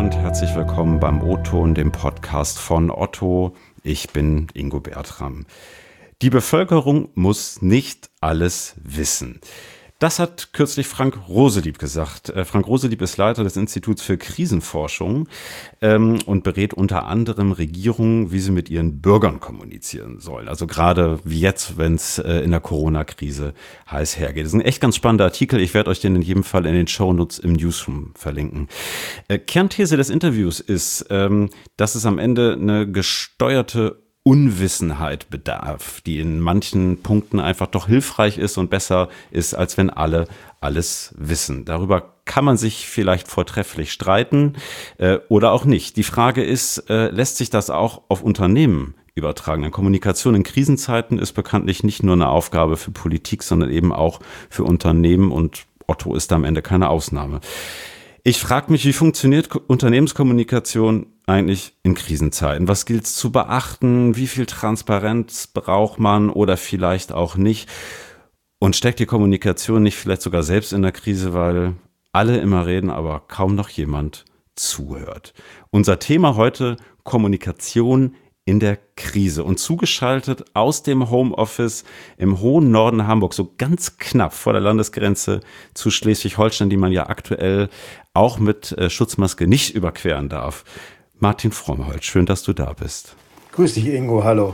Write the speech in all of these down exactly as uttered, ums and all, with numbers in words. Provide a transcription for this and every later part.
Deutschland, herzlich willkommen beim O-Ton, dem Podcast von Otto. Ich bin Ingo Bertram. Die Bevölkerung muss nicht alles wissen. Das hat kürzlich Frank Roselieb gesagt. Äh, Frank Roselieb ist Leiter des Instituts für Krisenforschung ähm, und berät unter anderem Regierungen, wie sie mit ihren Bürgern kommunizieren sollen. Also gerade wie jetzt, wenn es äh, in der Corona-Krise heiß hergeht. Das ist ein echt ganz spannender Artikel. Ich werde euch den in jedem Fall in den Shownotes im Newsroom verlinken. Äh, Kernthese des Interviews ist, ähm, dass es am Ende eine gesteuerte Unwissenheit bedarf, die in manchen Punkten einfach doch hilfreich ist und besser ist, als wenn alle alles wissen. Darüber kann man sich vielleicht vortrefflich streiten äh, oder auch nicht. Die Frage ist, äh, lässt sich das auch auf Unternehmen übertragen? Denn Kommunikation in Krisenzeiten ist bekanntlich nicht nur eine Aufgabe für Politik, sondern eben auch für Unternehmen, und Otto ist am Ende keine Ausnahme. Ich frage mich, wie funktioniert Unternehmenskommunikation eigentlich in Krisenzeiten? Was gilt es zu beachten? Wie viel Transparenz braucht man oder vielleicht auch nicht? Und steckt die Kommunikation nicht vielleicht sogar selbst in der Krise, weil alle immer reden, aber kaum noch jemand zuhört? Unser Thema heute: Kommunikation in der Krise. Und zugeschaltet aus dem Homeoffice im hohen Norden Hamburg, so ganz knapp vor der Landesgrenze zu Schleswig-Holstein, die man ja aktuell auch mit äh, Schutzmaske nicht überqueren darf. Martin Frommholt, schön, dass du da bist. Grüß dich, Ingo, hallo.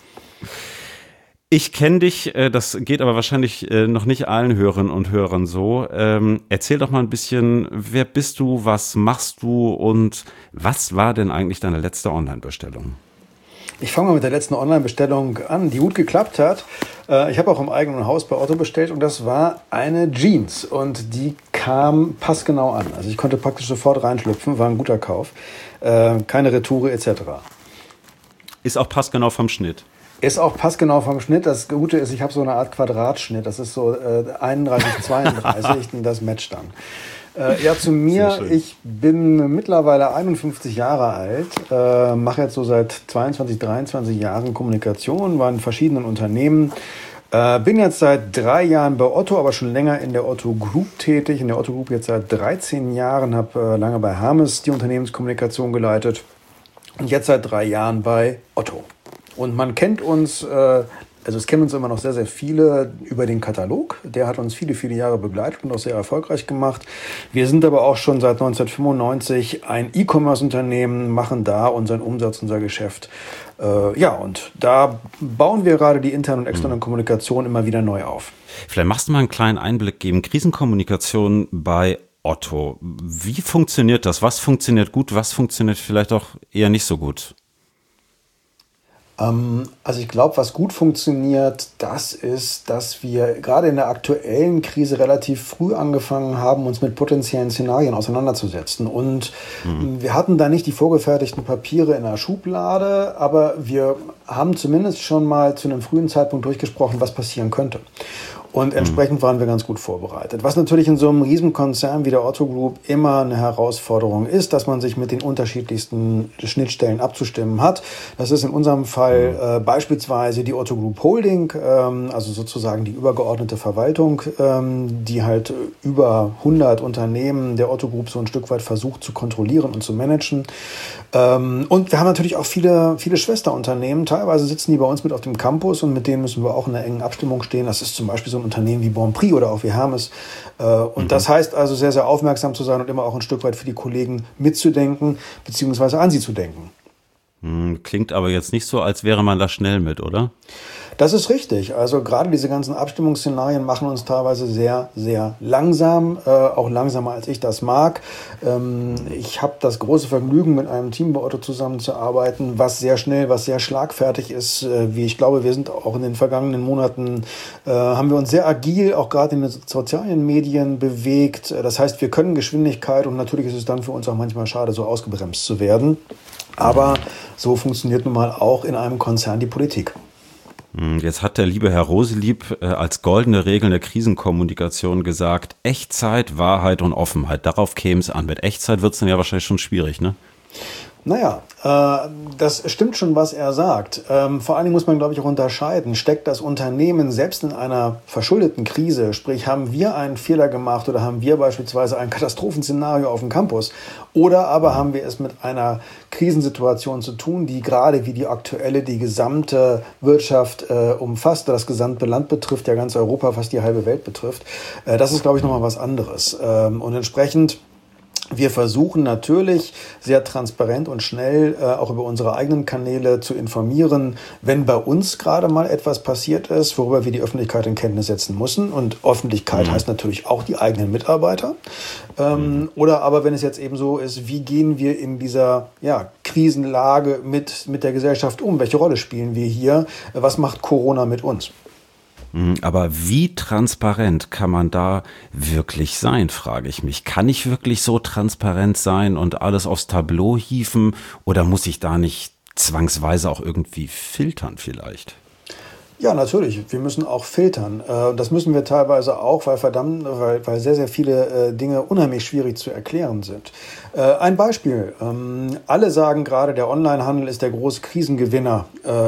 Ich kenne dich, äh, das geht aber wahrscheinlich äh, noch nicht allen Hörerinnen und Hörern so. Ähm, erzähl doch mal ein bisschen, wer bist du, was machst du und was war denn eigentlich deine letzte Online-Bestellung? Ich fange mal mit der letzten Online-Bestellung an, die gut geklappt hat. Ich habe auch im eigenen Haus bei Otto bestellt und das war eine Jeans und die kam passgenau an. Also ich konnte praktisch sofort reinschlüpfen, war ein guter Kauf. Keine Retoure et cetera. Ist auch passgenau vom Schnitt? Ist auch passgenau vom Schnitt. Das Gute ist, ich habe so eine Art Quadratschnitt. Das ist so einunddreißig, zweiunddreißig und das matcht dann. Äh, ja, zu mir, ich bin mittlerweile einundfünfzig Jahre alt, äh, mache jetzt so seit zweiundzwanzig, dreiundzwanzig Jahren Kommunikation, war in verschiedenen Unternehmen, äh, bin jetzt seit drei Jahren bei Otto, aber schon länger in der Otto Group tätig, in der Otto Group jetzt seit dreizehn Jahren, habe äh, lange bei Hermes die Unternehmenskommunikation geleitet und jetzt seit drei Jahren bei Otto. Und man kennt uns, äh, Also es kennen uns immer noch sehr, sehr viele über den Katalog. Der hat uns viele, viele Jahre begleitet und auch sehr erfolgreich gemacht. Wir sind aber auch schon seit neunzehnhundertfünfundneunzig ein E-Commerce-Unternehmen, machen da unseren Umsatz, unser Geschäft. Äh, ja, und da bauen wir gerade die interne und externe mhm. Kommunikation immer wieder neu auf. Vielleicht machst du mal einen kleinen Einblick geben. Krisenkommunikation bei Otto. Wie funktioniert das? Was funktioniert gut? Was funktioniert vielleicht auch eher nicht so gut? Also ich glaube, was gut funktioniert, das ist, dass wir gerade in der aktuellen Krise relativ früh angefangen haben, uns mit potenziellen Szenarien auseinanderzusetzen. Und mhm. wir hatten da nicht die vorgefertigten Papiere in der Schublade, aber wir haben zumindest schon mal zu einem frühen Zeitpunkt durchgesprochen, was passieren könnte. Und entsprechend waren wir ganz gut vorbereitet. Was natürlich in so einem Riesenkonzern wie der Otto Group immer eine Herausforderung ist, dass man sich mit den unterschiedlichsten Schnittstellen abzustimmen hat. Das ist in unserem Fall äh, beispielsweise die Otto Group Holding, ähm, also sozusagen die übergeordnete Verwaltung, ähm, die halt über hundert Unternehmen der Otto Group so ein Stück weit versucht zu kontrollieren und zu managen. Ähm, und wir haben natürlich auch viele, viele Schwesterunternehmen. Teilweise sitzen die bei uns mit auf dem Campus und mit denen müssen wir auch in einer engen Abstimmung stehen. Das ist zum Beispiel so ein Unternehmen wie Bonprix oder auch wie Hermes. Äh, und mhm. das heißt also sehr, sehr aufmerksam zu sein und immer auch ein Stück weit für die Kollegen mitzudenken, beziehungsweise an sie zu denken. Klingt aber jetzt nicht so, als wäre man da schnell mit, oder? Das ist richtig. Also gerade diese ganzen Abstimmungsszenarien machen uns teilweise sehr, sehr langsam, äh, auch langsamer als ich das mag. Ähm, ich habe das große Vergnügen, mit einem Team bei Otto zusammenzuarbeiten, was sehr schnell, was sehr schlagfertig ist. Äh, wie ich glaube, wir sind auch in den vergangenen Monaten, äh, haben wir uns sehr agil, auch gerade in den sozialen Medien bewegt. Das heißt, wir können Geschwindigkeit und natürlich ist es dann für uns auch manchmal schade, so ausgebremst zu werden. Aber so funktioniert nun mal auch in einem Konzern die Politik. Jetzt hat der liebe Herr Roselieb äh, als goldene Regel der Krisenkommunikation gesagt, Echtzeit, Wahrheit und Offenheit. Darauf käme es an. Mit Echtzeit wird es dann ja wahrscheinlich schon schwierig, ne? Naja, äh, das stimmt schon, was er sagt. Ähm, vor allen Dingen muss man, glaube ich, auch unterscheiden. Steckt das Unternehmen selbst in einer verschuldeten Krise, sprich, haben wir einen Fehler gemacht oder haben wir beispielsweise ein Katastrophenszenario auf dem Campus, oder aber haben wir es mit einer Krisensituation zu tun, die gerade wie die aktuelle die gesamte Wirtschaft äh, umfasst, das gesamte Land betrifft, ja ganz Europa, fast die halbe Welt betrifft. Äh, das ist, glaube ich, nochmal was anderes. Ähm, und entsprechend wir versuchen natürlich sehr transparent und schnell äh, auch über unsere eigenen Kanäle zu informieren, wenn bei uns gerade mal etwas passiert ist, worüber wir die Öffentlichkeit in Kenntnis setzen müssen. Und Öffentlichkeit mhm. heißt natürlich auch die eigenen Mitarbeiter. Ähm, mhm. Oder aber wenn es jetzt eben so ist, wie gehen wir in dieser ja, Krisenlage mit, mit der Gesellschaft um? Welche Rolle spielen wir hier? Was macht Corona mit uns? Aber wie transparent kann man da wirklich sein, frage ich mich. Kann ich wirklich so transparent sein und alles aufs Tableau hieven, oder muss ich da nicht zwangsweise auch irgendwie filtern vielleicht? Ja, natürlich. Wir müssen auch filtern. Das müssen wir teilweise auch, weil verdammt, weil, weil sehr, sehr viele Dinge unheimlich schwierig zu erklären sind. Ein Beispiel. Alle sagen gerade, der Onlinehandel ist der große Krisengewinner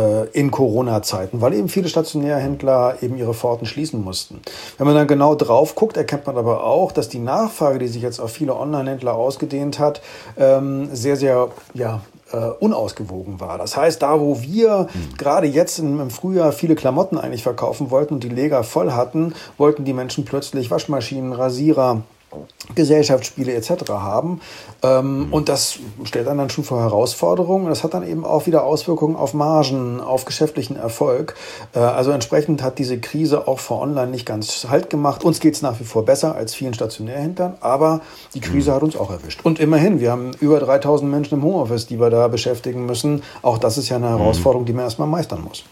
in Corona-Zeiten, weil eben viele Stationärhändler eben ihre Pforten schließen mussten. Wenn man dann genau drauf guckt, erkennt man aber auch, dass die Nachfrage, die sich jetzt auf viele Onlinehändler ausgedehnt hat, sehr, sehr, ja, Uh, unausgewogen war. Das heißt, da wo wir mhm. gerade jetzt im, im Frühjahr viele Klamotten eigentlich verkaufen wollten und die Lager voll hatten, wollten die Menschen plötzlich Waschmaschinen, Rasierer, Gesellschaftsspiele et cetera haben. Ähm, mhm. Und das stellt einen dann schon vor Herausforderungen. Das hat dann eben auch wieder Auswirkungen auf Margen, auf geschäftlichen Erfolg. Äh, also entsprechend hat diese Krise auch für Online nicht ganz Halt gemacht. Uns geht es nach wie vor besser als vielen Stationärhändlern, aber die Krise mhm. hat uns auch erwischt. Und immerhin, wir haben über dreitausend Menschen im Homeoffice, die wir da beschäftigen müssen. Auch das ist ja eine Herausforderung, die man erstmal meistern muss.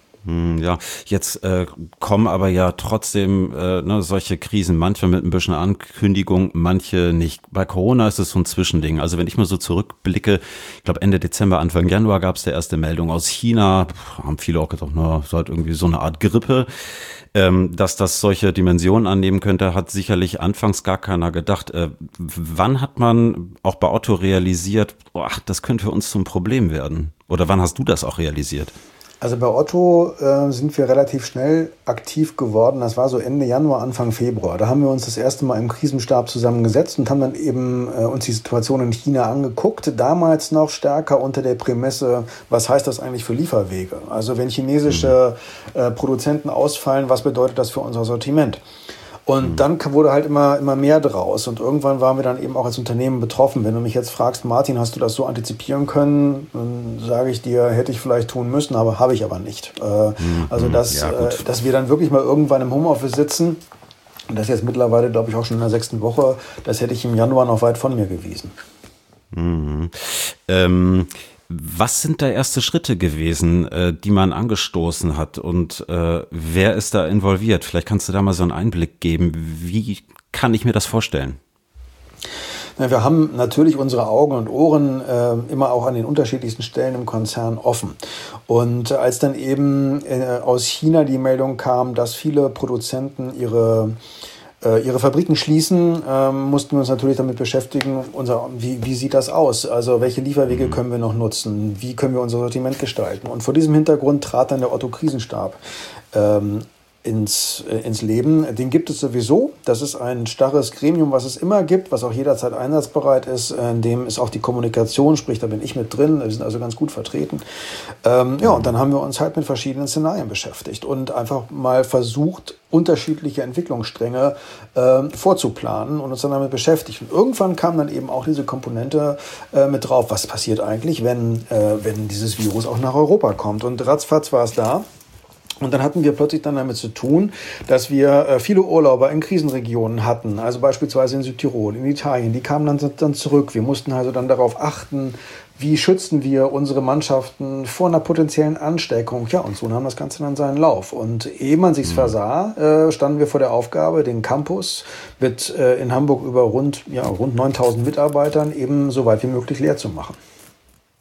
Ja, jetzt äh, kommen aber ja trotzdem äh, ne, solche Krisen, manche mit ein bisschen Ankündigung, manche nicht. Bei Corona ist es so ein Zwischending. Also wenn ich mal so zurückblicke, ich glaube Ende Dezember, Anfang Januar gab es die erste Meldung aus China, haben viele auch gedacht, na, ist halt irgendwie so eine Art Grippe. Ähm, dass das solche Dimensionen annehmen könnte, hat sicherlich anfangs gar keiner gedacht. Äh, wann hat man auch bei Otto realisiert, boah, das könnte für uns zum Problem werden? Oder wann hast du das auch realisiert? Also bei Otto äh, sind wir relativ schnell aktiv geworden. Das war so Ende Januar, Anfang Februar. Da haben wir uns das erste Mal im Krisenstab zusammengesetzt und haben dann eben äh, uns die Situation in China angeguckt. Damals noch stärker unter der Prämisse, was heißt das eigentlich für Lieferwege? Also wenn chinesische äh, Produzenten ausfallen, was bedeutet das für unser Sortiment? Und mhm. dann wurde halt immer, immer mehr draus. Und irgendwann waren wir dann eben auch als Unternehmen betroffen. Wenn du mich jetzt fragst, Martin, hast du das so antizipieren können? Dann sage ich dir, hätte ich vielleicht tun müssen, aber habe ich aber nicht. Mhm. Also, dass, ja, äh, dass wir dann wirklich mal irgendwann im Homeoffice sitzen, und das ist jetzt mittlerweile, glaube ich, auch schon in der sechsten Woche, das hätte ich im Januar noch weit von mir gewiesen. Mhm. Ähm Was sind da erste Schritte gewesen, äh, die man angestoßen hat, und äh, wer ist da involviert? Vielleicht kannst du da mal so einen Einblick geben. Wie kann ich mir das vorstellen? Ja, wir haben natürlich unsere Augen und Ohren äh, immer auch an den unterschiedlichsten Stellen im Konzern offen. Und als dann eben äh, aus China die Meldung kam, dass viele Produzenten ihre ihre Fabriken schließen, ähm, mussten wir uns natürlich damit beschäftigen, unser, wie, wie sieht das aus? Also welche Lieferwege können wir noch nutzen? Wie können wir unser Sortiment gestalten? Und vor diesem Hintergrund trat dann der Otto-Krisenstab ähm, ins, äh, ins Leben. Den gibt es sowieso. Das ist ein starres Gremium, was es immer gibt, was auch jederzeit einsatzbereit ist. In dem ist auch die Kommunikation, sprich, da bin ich mit drin. Wir sind also ganz gut vertreten. Ähm, ja, und dann haben wir uns halt mit verschiedenen Szenarien beschäftigt und einfach mal versucht, unterschiedliche Entwicklungsstränge äh, vorzuplanen und uns dann damit beschäftigt. Und irgendwann kam dann eben auch diese Komponente äh, mit drauf, was passiert eigentlich, wenn, äh, wenn dieses Virus auch nach Europa kommt. Und ratzfatz war es da. Und dann hatten wir plötzlich dann damit zu tun, dass wir äh, viele Urlauber in Krisenregionen hatten, also beispielsweise in Südtirol, in Italien, die kamen dann, dann zurück. Wir mussten also dann darauf achten, wie schützen wir unsere Mannschaften vor einer potenziellen Ansteckung. Ja, und so nahm das Ganze dann seinen Lauf. Und ehe man sich's versah, äh, standen wir vor der Aufgabe, den Campus mit äh, in Hamburg über rund, ja, rund neuntausend Mitarbeitern eben so weit wie möglich leer zu machen.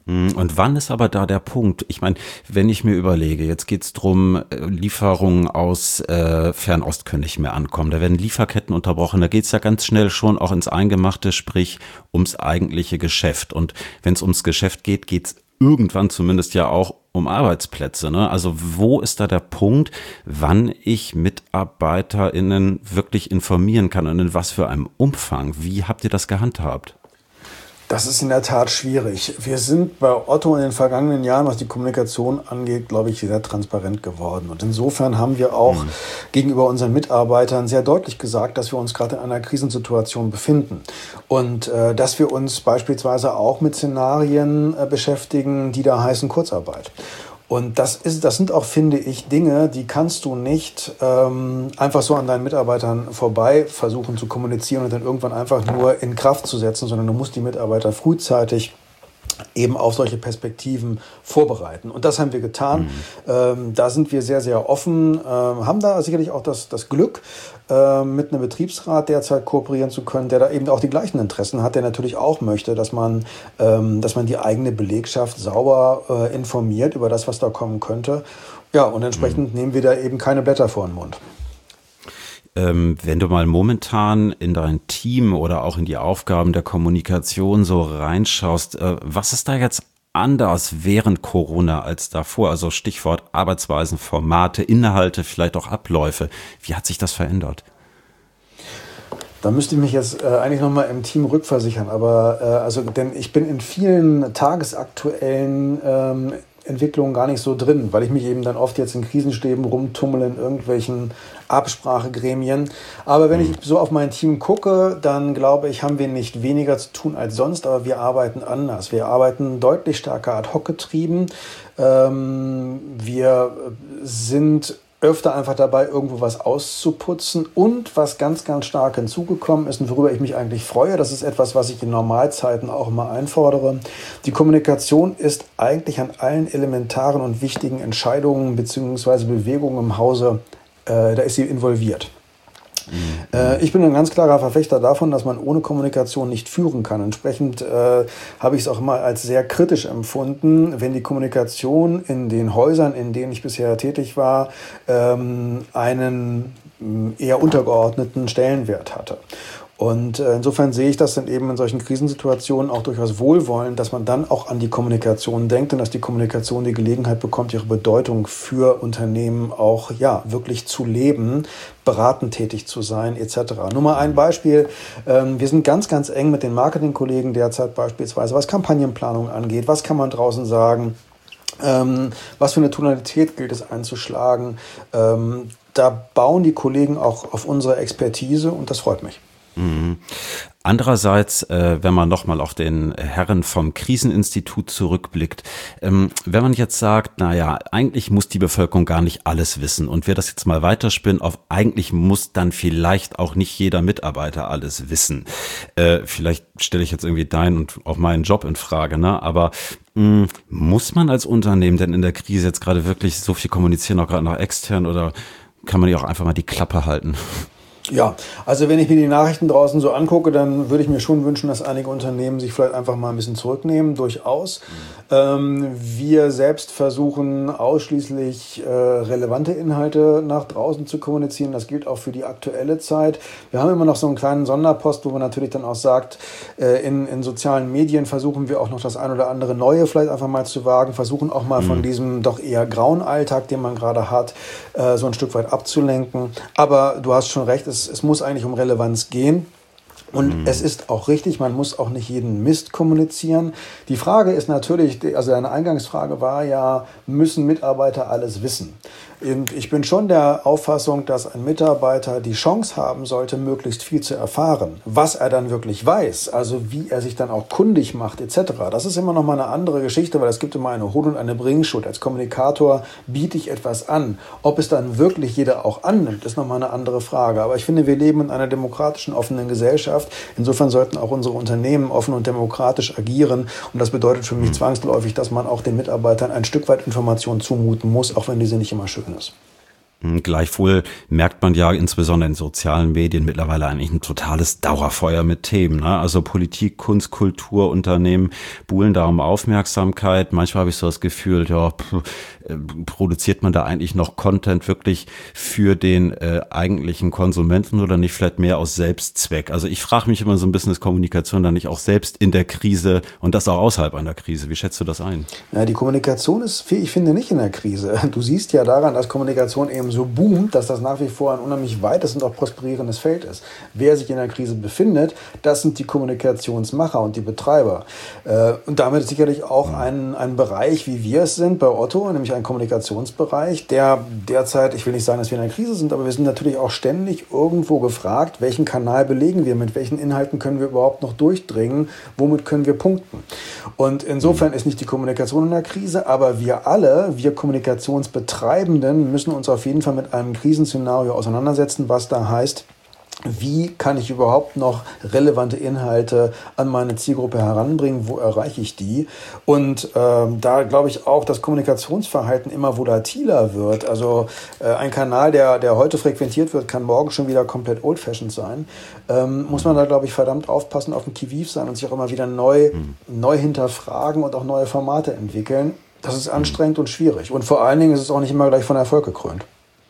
Und wann ist aber da der Punkt? Ich meine, wenn ich mir überlege, jetzt geht's drum, Lieferungen aus äh, Fernost können nicht mehr ankommen, da werden Lieferketten unterbrochen, da geht's ja ganz schnell schon auch ins Eingemachte, sprich ums eigentliche Geschäft. Und wenn es ums Geschäft geht, geht's irgendwann zumindest ja auch um Arbeitsplätze, ne? Also wo ist da der Punkt, wann ich MitarbeiterInnen wirklich informieren kann und in was für einem Umfang? Wie habt ihr das gehandhabt? Das ist in der Tat schwierig. Wir sind bei Otto in den vergangenen Jahren, was die Kommunikation angeht, glaube ich, sehr transparent geworden. Und insofern haben wir auch mhm. gegenüber unseren Mitarbeitern sehr deutlich gesagt, dass wir uns gerade in einer Krisensituation befinden. Und äh, dass wir uns beispielsweise auch mit Szenarien äh, beschäftigen, die da heißen Kurzarbeit. Und das ist, das sind auch, finde ich, Dinge, die kannst du nicht ähm, einfach so an deinen Mitarbeitern vorbei versuchen zu kommunizieren und dann irgendwann einfach nur in Kraft zu setzen, sondern du musst die Mitarbeiter frühzeitig eben auf solche Perspektiven vorbereiten. Und das haben wir getan. Mhm. Ähm, da sind wir sehr, sehr offen, äh, haben da sicherlich auch das, das Glück, äh, mit einem Betriebsrat derzeit kooperieren zu können, der da eben auch die gleichen Interessen hat, der natürlich auch möchte, dass man, ähm, dass man die eigene Belegschaft sauber äh, informiert über das, was da kommen könnte. Ja, und entsprechend mhm. nehmen wir da eben keine Blätter vor den Mund. Ähm, wenn du mal momentan in dein Team oder auch in die Aufgaben der Kommunikation so reinschaust, äh, was ist da jetzt anders während Corona als davor? Also Stichwort Arbeitsweisen, Formate, Inhalte, vielleicht auch Abläufe. Wie hat sich das verändert? Da müsste ich mich jetzt äh, eigentlich nochmal im Team rückversichern. Aber äh, also, denn ich bin in vielen tagesaktuellen ähm, Entwicklungen gar nicht so drin, weil ich mich eben dann oft jetzt in Krisenstäben rumtummel in irgendwelchen Absprachegremien. Aber wenn ich so auf mein Team gucke, dann glaube ich, haben wir nicht weniger zu tun als sonst, aber wir arbeiten anders. Wir arbeiten deutlich stärker ad hoc getrieben. Ähm, wir sind öfter einfach dabei, irgendwo was auszuputzen. Und was ganz, ganz stark hinzugekommen ist und worüber ich mich eigentlich freue, das ist etwas, was ich in Normalzeiten auch immer einfordere. Die Kommunikation ist eigentlich an allen elementaren und wichtigen Entscheidungen bzw. Bewegungen im Hause, äh, da ist sie involviert. Mhm. Äh, ich bin ein ganz klarer Verfechter davon, dass man ohne Kommunikation nicht führen kann. Entsprechend äh, habe ich es auch immer als sehr kritisch empfunden, wenn die Kommunikation in den Häusern, in denen ich bisher tätig war, ähm, einen eher untergeordneten Stellenwert hatte. Und äh, insofern sehe ich das dann eben in solchen Krisensituationen auch durchaus wohlwollend, dass man dann auch an die Kommunikation denkt und dass die Kommunikation die Gelegenheit bekommt, ihre Bedeutung für Unternehmen auch ja wirklich zu leben, beratend tätig zu sein et cetera. Nur mal ein Beispiel. Ähm, wir sind ganz, ganz eng mit den Marketingkollegen derzeit beispielsweise, was Kampagnenplanung angeht. Was kann man draußen sagen? Ähm, was für eine Tonalität gilt es einzuschlagen? Ähm, da bauen die Kollegen auch auf unsere Expertise und das freut mich. Mhm. Andererseits, äh, wenn man nochmal auf den Herren vom Kriseninstitut zurückblickt, ähm, wenn man jetzt sagt, naja, eigentlich muss die Bevölkerung gar nicht alles wissen und wir das jetzt mal weiterspinnen auf, eigentlich muss dann vielleicht auch nicht jeder Mitarbeiter alles wissen. Äh, vielleicht stelle ich jetzt irgendwie deinen und auch meinen Job in Frage, ne? Aber mh, muss man als Unternehmen denn in der Krise jetzt gerade wirklich so viel kommunizieren, auch gerade nach extern, oder kann man ja auch einfach mal die Klappe halten? Ja, also wenn ich mir die Nachrichten draußen so angucke, dann würde ich mir schon wünschen, dass einige Unternehmen sich vielleicht einfach mal ein bisschen zurücknehmen, durchaus. Mhm. Ähm, wir selbst versuchen ausschließlich äh, relevante Inhalte nach draußen zu kommunizieren. Das gilt auch für die aktuelle Zeit. Wir haben immer noch so einen kleinen Sonderpost, wo man natürlich dann auch sagt, äh, in, in sozialen Medien versuchen wir auch noch das ein oder andere Neue vielleicht einfach mal zu wagen, versuchen auch mal mhm. von diesem doch eher grauen Alltag, den man gerade hat, äh, so ein Stück weit abzulenken. Aber du hast schon recht, es, es muss eigentlich um Relevanz gehen. Und mhm. es ist auch richtig, man muss auch nicht jeden Mist kommunizieren. Die Frage ist natürlich, also deine Eingangsfrage war ja, müssen Mitarbeiter alles wissen? Und ich bin schon der Auffassung, dass ein Mitarbeiter die Chance haben sollte, möglichst viel zu erfahren. Was er dann wirklich weiß, also wie er sich dann auch kundig macht et cetera. Das ist immer noch mal eine andere Geschichte, weil es gibt immer eine Hol- und eine Bringschuld. Als Kommunikator biete ich etwas an. Ob es dann wirklich jeder auch annimmt, ist noch mal eine andere Frage. Aber ich finde, wir leben in einer demokratischen, offenen Gesellschaft. Insofern sollten auch unsere Unternehmen offen und demokratisch agieren. Und das bedeutet für mich zwangsläufig, dass man auch den Mitarbeitern ein Stück weit Informationen zumuten muss, auch wenn diese nicht immer schön ist. Gleichwohl merkt man ja insbesondere in sozialen Medien mittlerweile eigentlich ein totales Dauerfeuer mit Themen. Ne? Also Politik, Kunst, Kultur, Unternehmen buhlen da um Aufmerksamkeit. Manchmal habe ich so das Gefühl, ja, pff, äh, produziert man da eigentlich noch Content wirklich für den äh, eigentlichen Konsumenten oder nicht vielleicht mehr aus Selbstzweck? Also ich frage mich immer so ein bisschen, ist Kommunikation dann nicht auch selbst in der Krise und das auch außerhalb einer Krise? Wie schätzt du das ein? Ja, die Kommunikation ist, ich finde, nicht in der Krise. Du siehst ja daran, dass Kommunikation eben so boomt, dass das nach wie vor ein unheimlich weites und auch prosperierendes Feld ist. Wer sich in der Krise befindet, das sind die Kommunikationsmacher und die Betreiber. Und damit sicherlich auch ein, ein Bereich, wie wir es sind bei Otto, nämlich ein Kommunikationsbereich, der derzeit, ich will nicht sagen, dass wir in der Krise sind, aber wir sind natürlich auch ständig irgendwo gefragt, welchen Kanal belegen wir, mit welchen Inhalten können wir überhaupt noch durchdringen, womit können wir punkten. Und insofern ist nicht die Kommunikation in der Krise, aber wir alle, wir Kommunikationsbetreibenden, müssen uns auf jeden Fall mit einem Krisenszenario auseinandersetzen, was da heißt, wie kann ich überhaupt noch relevante Inhalte an meine Zielgruppe heranbringen, wo erreiche ich die? Und ähm, da glaube ich auch, dass Kommunikationsverhalten immer volatiler wird. Also äh, ein Kanal, der, der heute frequentiert wird, kann morgen schon wieder komplett old-fashioned sein. Ähm, muss man da, glaube ich, verdammt aufpassen, auf dem Qui-Vive sein und sich auch immer wieder neu, mhm. neu hinterfragen und auch neue Formate entwickeln. Das ist anstrengend und schwierig. Und vor allen Dingen ist es auch nicht immer gleich von Erfolg gekrönt.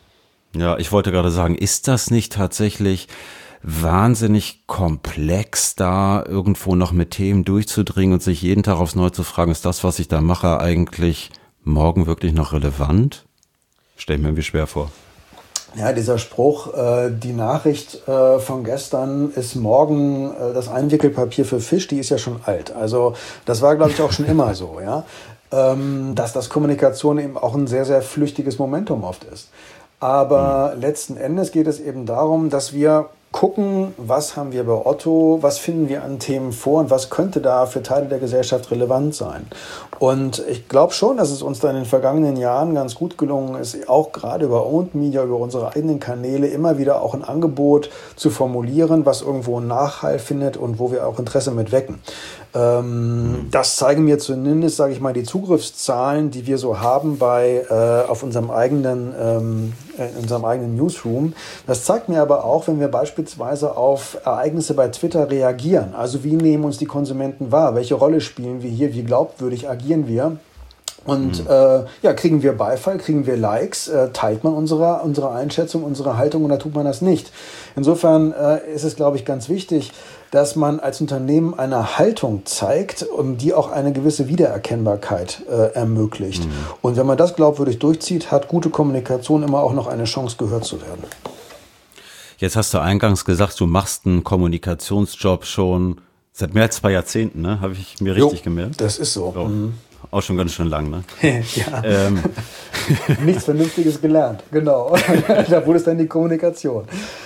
Ja, ich wollte gerade sagen, ist das nicht tatsächlich wahnsinnig komplex, da irgendwo noch mit Themen durchzudringen und sich jeden Tag aufs Neue zu fragen, ist das, was ich da mache, eigentlich morgen wirklich noch relevant? Stell ich mir irgendwie schwer vor. Ja, dieser Spruch, äh, die Nachricht äh, von gestern ist morgen äh, das Einwickelpapier für Fisch, die ist ja schon alt. Also das war, glaube ich, auch schon immer so, ja, ähm, dass das Kommunikation eben auch ein sehr, sehr flüchtiges Momentum oft ist. Aber mhm. letzten Endes geht es eben darum, dass wir gucken, was haben wir bei Otto, was finden wir an Themen vor und was könnte da für Teile der Gesellschaft relevant sein. Und ich glaube schon, dass es uns da in den vergangenen Jahren ganz gut gelungen ist, auch gerade über Owned Media, über unsere eigenen Kanäle immer wieder auch ein Angebot zu formulieren, was irgendwo einen Nachhall findet und wo wir auch Interesse mit wecken. Ähm, das zeigen mir zumindest, sage ich mal, die Zugriffszahlen, die wir so haben bei äh, auf unserem eigenen ähm, in unserem eigenen Newsroom. Das zeigt mir aber auch, wenn wir beispielsweise auf Ereignisse bei Twitter reagieren. Also wie nehmen uns die Konsumenten wahr? Welche Rolle spielen wir hier? Wie glaubwürdig agieren wir? Und mhm. äh, ja, kriegen wir Beifall, kriegen wir Likes, äh, teilt man unsere, unsere Einschätzung, unsere Haltung oder tut man das nicht? Insofern äh, ist es, glaube ich, ganz wichtig, dass man als Unternehmen eine Haltung zeigt, um die auch eine gewisse Wiedererkennbarkeit äh, ermöglicht. Mhm. Und wenn man das glaubwürdig durchzieht, hat gute Kommunikation immer auch noch eine Chance, gehört zu werden. Jetzt hast du eingangs gesagt, du machst einen Kommunikationsjob schon seit mehr als zwei Jahrzehnten, ne? Habe ich mir richtig jo, gemerkt? Das ist so. so. Mhm. Auch schon ganz schön lang, ne? Ja. Ähm. Nichts Vernünftiges gelernt, genau. Da wurde es dann die Kommunikation.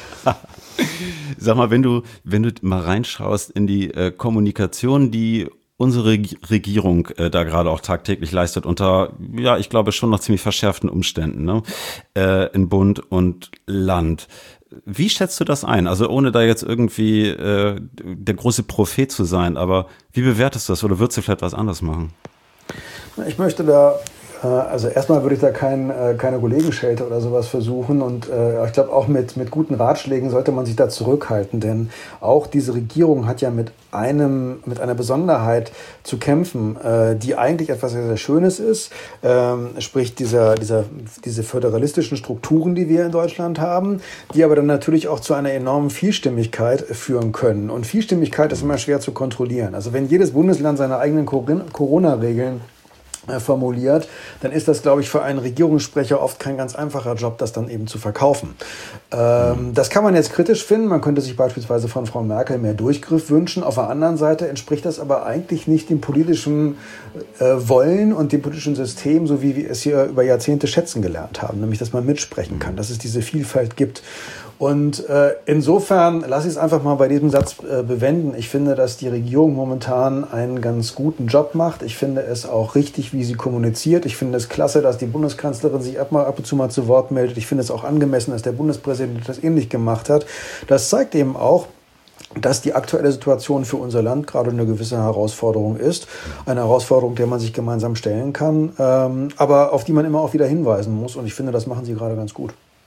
Sag mal, wenn du, wenn du mal reinschaust in die äh, Kommunikation, die unsere Regierung äh, da gerade auch tagtäglich leistet, unter, ja, ich glaube schon noch ziemlich verschärften Umständen, ne? Äh, in Bund und Land. Wie schätzt du das ein? Also ohne da jetzt irgendwie äh, der große Prophet zu sein, aber wie bewertest du das oder würdest du vielleicht was anderes machen? Ich möchte da, also erstmal würde ich da kein, keine Kollegenschelte oder sowas versuchen und ich glaube auch mit, mit guten Ratschlägen sollte man sich da zurückhalten, denn auch diese Regierung hat ja mit einem, mit einer Besonderheit zu kämpfen, die eigentlich etwas sehr, sehr Schönes ist, sprich dieser, dieser, diese föderalistischen Strukturen, die wir in Deutschland haben, die aber dann natürlich auch zu einer enormen Vielstimmigkeit führen können. Und Vielstimmigkeit ist immer schwer zu kontrollieren. Also wenn jedes Bundesland seine eigenen Corona-Regeln formuliert, dann ist das, glaube ich, für einen Regierungssprecher oft kein ganz einfacher Job, das dann eben zu verkaufen. Ähm, das kann man jetzt kritisch finden. Man könnte sich beispielsweise von Frau Merkel mehr Durchgriff wünschen. Auf der anderen Seite entspricht das aber eigentlich nicht dem politischen äh, Wollen und dem politischen System, so wie wir es hier über Jahrzehnte schätzen gelernt haben, nämlich, dass man mitsprechen kann, dass es diese Vielfalt gibt. Und äh, insofern lasse ich es einfach mal bei diesem Satz äh, bewenden. Ich finde, dass die Regierung momentan einen ganz guten Job macht. Ich finde es auch richtig, wie sie kommuniziert. Ich finde es klasse, dass die Bundeskanzlerin sich ab, mal, ab und zu mal zu Wort meldet. Ich finde es auch angemessen, dass der Bundespräsident das ähnlich gemacht hat. Das zeigt eben auch, dass die aktuelle Situation für unser Land gerade eine gewisse Herausforderung ist. Eine Herausforderung, der man sich gemeinsam stellen kann, ähm, aber auf die man immer auch wieder hinweisen muss. Und ich finde, das machen sie gerade ganz gut.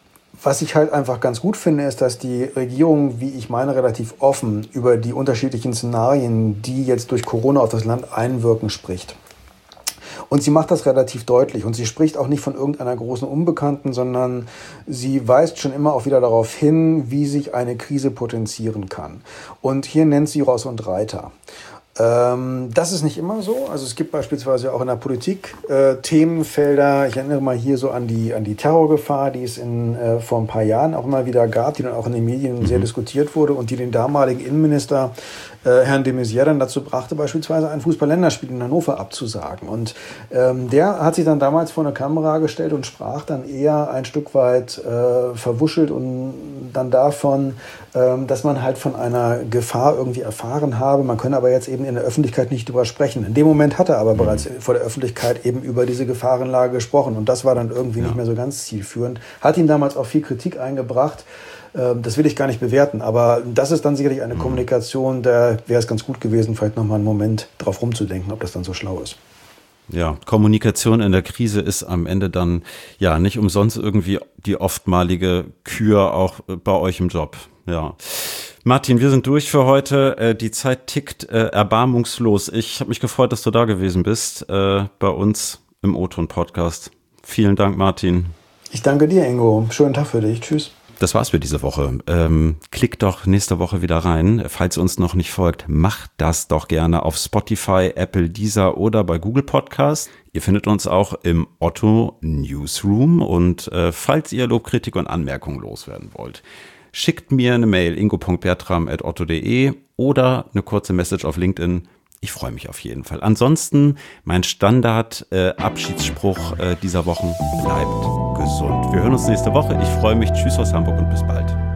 was ich halt einfach ganz gut finde, ist, dass die Regierung, wie ich meine, relativ offen über die unterschiedlichen Szenarien, die jetzt durch Corona auf das Land einwirken, spricht. Und sie macht das relativ deutlich. Und sie spricht auch nicht von irgendeiner großen Unbekannten, sondern sie weist schon immer auch wieder darauf hin, wie sich eine Krise potenzieren kann. Und hier nennt sie Ross und Reiter. Ähm, das ist nicht immer so. Also es gibt beispielsweise auch in der Politik äh, Themenfelder. Ich erinnere mal hier so an die, an die Terrorgefahr, die es in, äh, vor ein paar Jahren auch mal wieder gab, die dann auch in den Medien sehr diskutiert wurde und die den damaligen Innenminister äh, Herrn de Maizière dann dazu brachte, beispielsweise ein Fußball-Länderspiel in Hannover abzusagen. Und ähm, der hat sich dann damals vor eine Kamera gestellt und sprach dann eher ein Stück weit äh, verwuschelt und dann davon, ähm, dass man halt von einer Gefahr irgendwie erfahren habe. Man könne aber jetzt eben in der Öffentlichkeit nicht drüber sprechen. In dem Moment hat er aber bereits vor der Öffentlichkeit eben über diese Gefahrenlage gesprochen. Und das war dann irgendwie ja. nicht mehr so ganz zielführend. Hat ihm damals auch viel Kritik eingebracht. Das will ich gar nicht bewerten, aber das ist dann sicherlich eine mhm. Kommunikation, da wäre es ganz gut gewesen, vielleicht nochmal einen Moment drauf rumzudenken, ob das dann so schlau ist. Ja, Kommunikation in der Krise ist am Ende dann ja nicht umsonst irgendwie die oftmalige Kür auch bei euch im Job. Ja. Martin, wir sind durch für heute. Die Zeit tickt erbarmungslos. Ich habe mich gefreut, dass du da gewesen bist bei uns im O-Ton-Podcast. Vielen Dank, Martin. Ich danke dir, Ingo. Schönen Tag für dich. Tschüss. Das war's für diese Woche. Ähm, klickt doch nächste Woche wieder rein. Falls ihr uns noch nicht folgt, macht das doch gerne auf Spotify, Apple, Deezer oder bei Google Podcast. Ihr findet uns auch im Otto Newsroom. Und äh, falls ihr Lob, Kritik und Anmerkungen loswerden wollt, schickt mir eine Mail ingo punkt bertram at otto punkt de oder eine kurze Message auf LinkedIn. Ich freue mich auf jeden Fall. Ansonsten mein Standard-Abschiedsspruch äh, äh, dieser Wochen: bleibt gesund. Wir hören uns nächste Woche. Ich freue mich. Tschüss aus Hamburg und bis bald.